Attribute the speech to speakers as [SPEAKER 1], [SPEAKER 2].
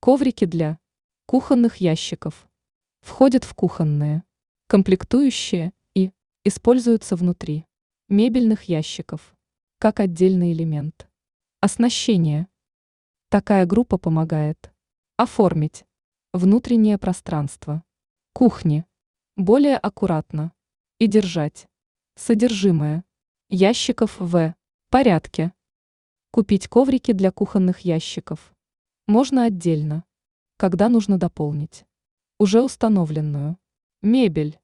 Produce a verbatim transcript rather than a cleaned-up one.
[SPEAKER 1] Коврики для кухонных ящиков входят в кухонные, комплектующие и используются внутри мебельных ящиков, как отдельный элемент. Оснащение. Такая группа помогает оформить внутреннее пространство кухни более аккуратно и держать содержимое ящиков в порядке. Купить коврики для кухонных ящиков можно отдельно, когда нужно дополнить уже установленную мебель.